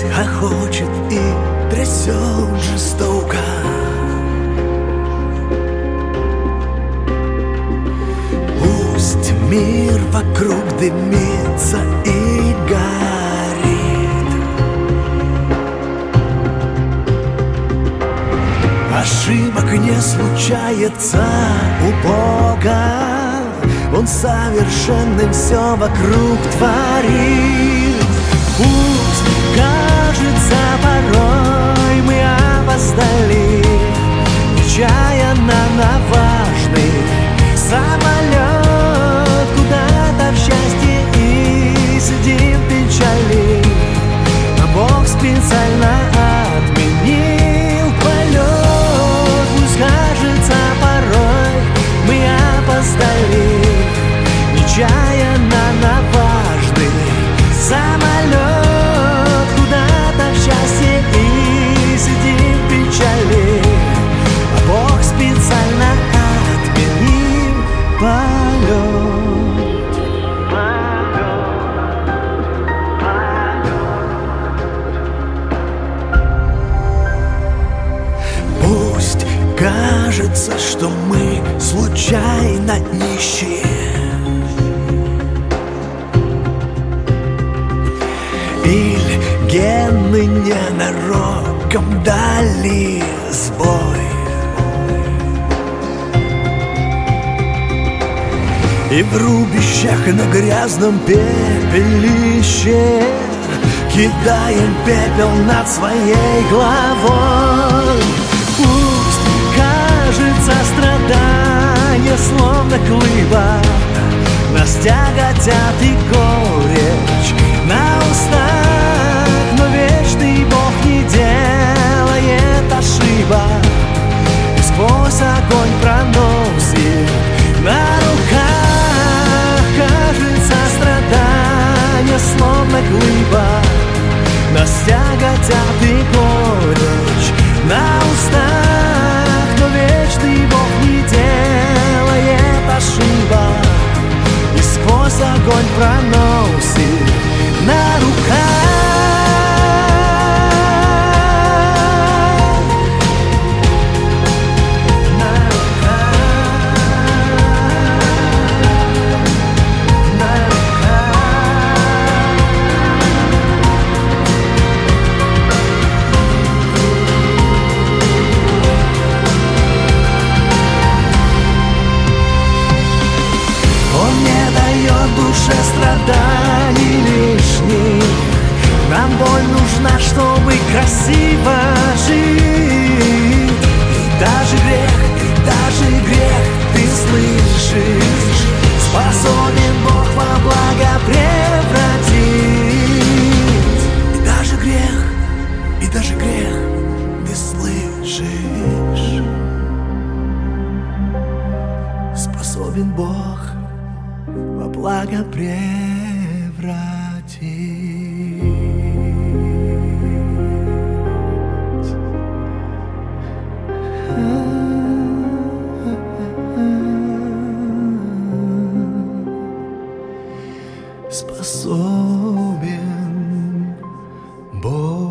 хохочет и трясет жестоко. Пусть мир вокруг дымится и горит. Ошибок не случается у Бога, Он совершенным все вокруг творит. Пусть кажется порой мы опоздали, нечаянно на важный самолет куда-то в счастье и сидим в печали, а Бог специально отменил полет. Пусть кажется порой мы опоздали, нечаянно на важный самолет куда-то в счастье и сидим в печали, а Бог специально отменил полет. Пусть кажется, что мы случайно нищие, или гены ненароком дали сбой, и в рубищах на грязном пепелище кидаем пепел над своей головой. Пусть кажется страдания словно глыба, нас тяготят и горечь на устах, но вечный Бог не делает ошибок и сквозь огонь проносит на руках. Кажется страдания словно глыба, нас тяготят и горечь на устах, но вечный Бог не делает ошибок и сквозь огонь проносит на руках. Душе страданий лишних, нам боль нужна, чтобы красиво жить. И даже грех, ты слышишь, способен Бог во благо превратить. И даже грех, ты слышишь, способен Бог во благо превратить. Способен Бог.